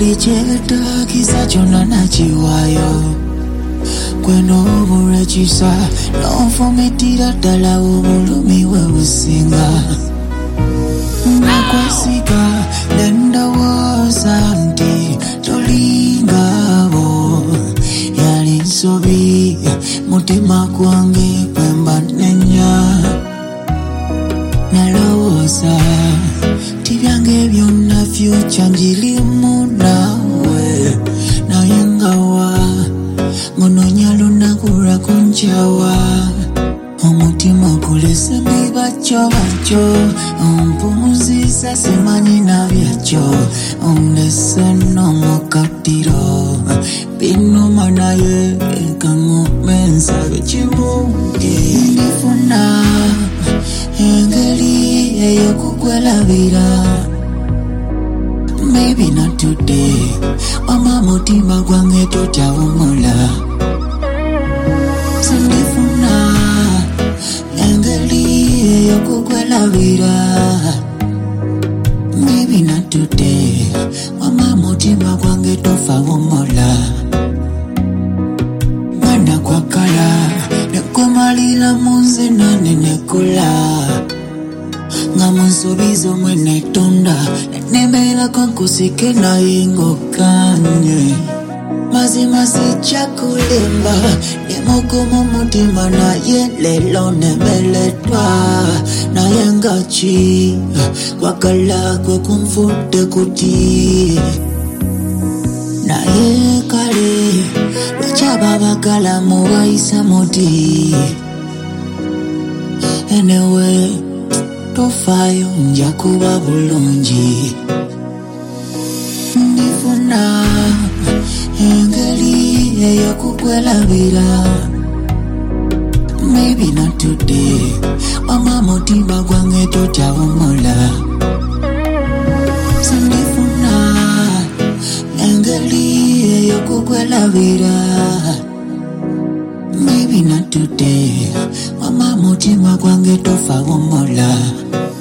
Cheta kisa chona na chiwayo Kweno murechisa No fometira dala umulumi webusinga Nakwasika Lenda wasanti Tolingabo Yali nsobi Mutima kwange Kwemba nenya Nalowosa Tibyange byonna future njilimu nawe nayengawa ngononya lunakura kunjawa omutima kulese mbibacho bacho ompumuzisa simanyi nabyakyo ondese nomukatiro binuma naye kangumensa bekimungi ndifuna engeri eyokukwelabira maybe not today Mama mutima gwange totawumula Sindifuna engeli eyokukwelabira maybe not today Mama mutima gwange tofawumula Ngana kwa kala Nekumalila munze nane nekula Ngamunsubizo mwene tonda Nemela kwa kusike na ingo kanye Mazima sicha kulimba Nemoko mumutima na yelelo nemeletwa Na yengachi Wakala kwe kumfute kuti Na yekale Luchaba bakala muwaisa muti Anyway Tofayo njakuba bulungi Ndifuna engeli eyokukwelabira maybe not today Mama mutima gwange totawumula Sindifuna engeli eyokukwelabira maybe not today Mama mutima gwange tofawumula